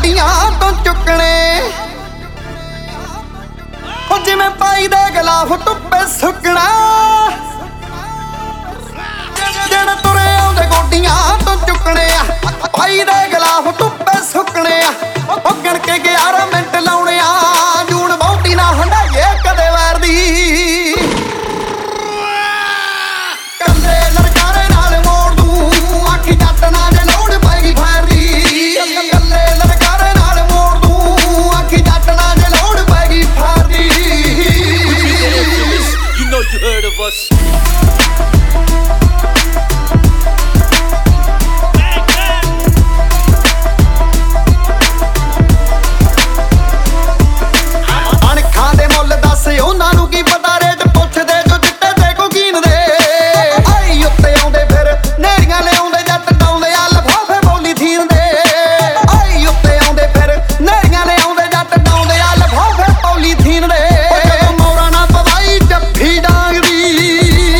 ਗੋਡੀਆਂ ਤੋਂ ਚੁੱਕਣੇ ਉਹ ਜਿਵੇਂ ਪਾਈ ਦੇ ਗਲਾਫ ਧੁੱਪੇ ਸੁੱਕਣਾ ਜਿਹੜੇ ਤੁਰੇ ਆਉਂਦੇ ਗੋਡੀਆਂ ਤੋਂ ਚੁੱਕਣੇ ਆ ਪਾਈ ਦੇ ਗਲਾਫ ਧੁੱਪੇ ਸੁੱਕਣੇ ਆ ਉਹ ਗਿਣ ਕੇ 11 ਮਿੰਟ ਲਾਉਣੇ ਆ ਜੂਣ ਬਹੁਤੀ ਨਾ ਹੰਡਾਈਏ ਕਦੇ ਵਾਰ ਦੀ ਕੱਲੇ ਲੜਕਾਰੇ ਨਾਲ ਮੋੜ ਦੂੰ ਅੱਖ ਜੱਟ ਨਾ ਜੇ ਲੋੜ ਪੈਗੀ ਫਾਇਰ ਦੀ ਕੱਲੇ ਲੜਕਾਰੇ ਨਾਲ ਮੋੜ ਦੂੰ ਅੱਖ ਜੱਟ ਨਾ ਜੇ ਲੋੜ ਪੈਗੀ ਫਾਇਰ ਦੀ You know you heard of us. ਅਣਖਾਂ ਦੇ ਮੁੱਲ ਦੱਸ ਉਹਨਾਂ ਨੂੰ ਕੀ ਪਤਾ ਰੇਟ ਪੁੱਛਦੇ ਜੋ ਚਿੱਟੇ ਤੇ ਕੋਕੀਨ ਦੇ ਆਈ ਉੱਤੇ ਆਉਂਦੇ ਫਿਰ ਨੇਰੀਆਂ ਲਿਆਉਂਦੇ ਜੱਟ ਡਾਉਂਦੇ ਆ ਲਫਾਫੇ ਪੋਲੀਥੀਨ ਦੇ ਆਈ ਉੱਤੇ ਆਉਂਦੇ ਫਿਰ ਨੇਰੀਆਂ ਲਿਆਉਂਦੇ ਜੱਟ ਡਾਉਂਦੇ ਆ ਲਫਾਫੇ ਪੋਲੀਥੀਨ ਦੇ ਜਦੋਂ ਮੌਰਾ ਨਾ ਪਵਾਈ ਜੱਫੀ ਡਾਂਗ ਦੀ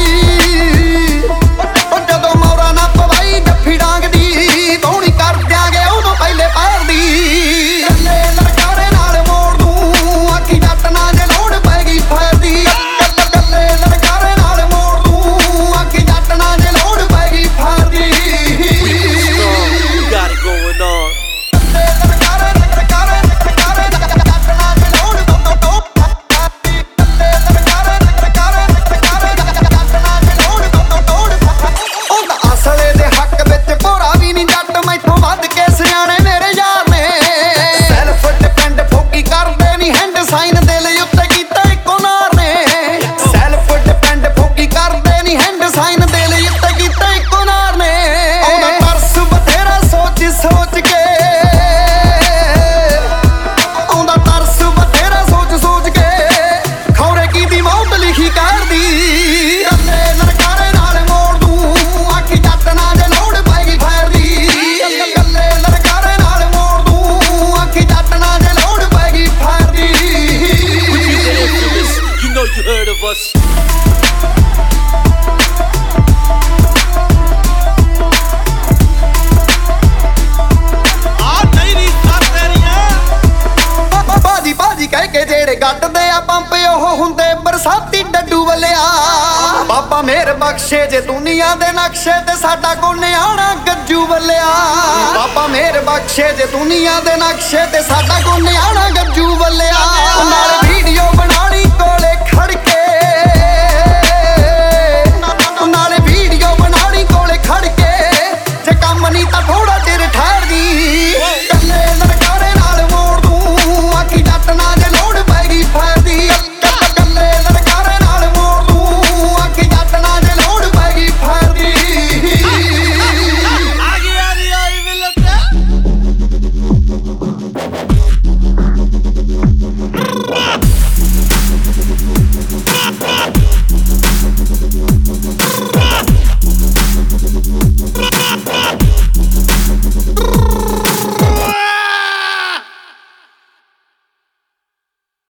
ਜਦੋਂ ਮੌਰਾ ਨਾ ਪਵਾਈ ਜੱਫੀ ਡਾਂਗ ਦੀ ਕੌਣੀ ਕਰ ਦਿਆਂਗੇ ਉਹਨੂੰ ਪਹਿਲੇ ਪੈਰ ਦੀ ਕੱਲੇ ਲੜਕਾਰੇ ਨਾਲ ਮੋੜ ਦੂੰ ਅੱਖੀ ਜੱਟ ਨਾ ਜੇ ਲੋੜ ਪੈਗੀ ਫਾਇਰ ਦੀ ਕੱਲੇ ਲੜਕਾਰੇ ਨਾਲ ਮੋੜ ਦੂੰ ਅੱਖੀ ਜੱਟ ਨਾ ਜੇ ਲੋੜ ਪੈਗੀ ਫਾਇਰ ਦੀ You got it going on. ਅਸਲੇ ਦੇ ਹੱਕ ਵਿੱਚ ਭੋਰਾ ਵੀ ਨਹੀਂ ਜੱਟ ਮੈਥੋਂ ਵੱਧ ਕੇ ਸਿਆਣੇ ਮੇਰੇ ਯਾਰ ਨੇ ਸੈਲਫ ਡਿਪੈਂਡ ਫੋਕੀ ਕਰਦੇ ਨਹੀਂ ਹੈਂਡ ਸਾਈਨ ਦਿਲ ਉੱਤੇ ਕੀਤਾ ਇੱਕੋ ਨਾਰ ਨੇ ਸੈਲਫ ਡਿਪੈਂਡ ਫੋਕੀ ਕਰਦੇ ਨਹੀਂ ਹੈਂਡ ਸਾਈਨ ਦਿਲ ਉੱਤੇ ਕੀਤਾ ਇੱਕੋ ਨਾਰ ਨੇ ਉਹਦਾ ਤਰਸ ਬਥੇਰਾ ਸੋਚ ਸੋਚ ਕੇ ਉਹਦਾ ਤਰਸ ਬਥੇਰਾ ਸੋਚ ਸੋਚ ਕੇ ਖੌਰੇ ਕੀ ਦੀ ਮੌਤ ਲਿਖੀ ਕਰਦੀ ਕੱਲੇ ਲੜਕਾਰੇ ਨਾਲ ਮੋੜ ਦੂੰ ਅੱਖੀ ਜੱਟ ਨਾ ਜੇ ਲੋੜ ਪੈਗੀ ਫਾਇਰ ਦੀ ਕੱਲੇ ਲੜਕਾਰੇ ਨਾਲ ਮੋੜ ਦੂੰ ਅੱਖੀ ਜੱਟ ਨਾ ਜੇ ਲੋੜ ਪੈਗੀ ਫਾਇਰ ਦੀ You know you heard of us. ਬਾਜੀ ਬਾਜੀ ਕਹਿ ਕੇ ਜਿਹੜੇ ਗੱਟਦੇ ਆ ਪੰਪ ਉਹ ਹੁੰਦੇ ਬਰਸਾਤੀ ਡੱਡੂ ਵੱਲਿਆ ਬਾਬਾ ਮਿਹਰ ਬਖਸ਼ੇ ਜੇ ਦੁਨੀਆ ਦੇ ਨਕਸ਼ੇ ਤੇ ਸਾਡਾ ਕੋ ਨਿਆਣਾ ਗੱਜੂ ਵੱਲਿਆ ਬਾਬਾ ਮਿਹਰ ਬਖਸ਼ੇ ਜੇ ਦੁਨੀਆ ਦੇ ਨਕਸ਼ੇ ਤੇ ਸਾਡਾ ਕੋ ਨਿਆਣਾ ਗੱਜੂ ਵੱਲਿਆ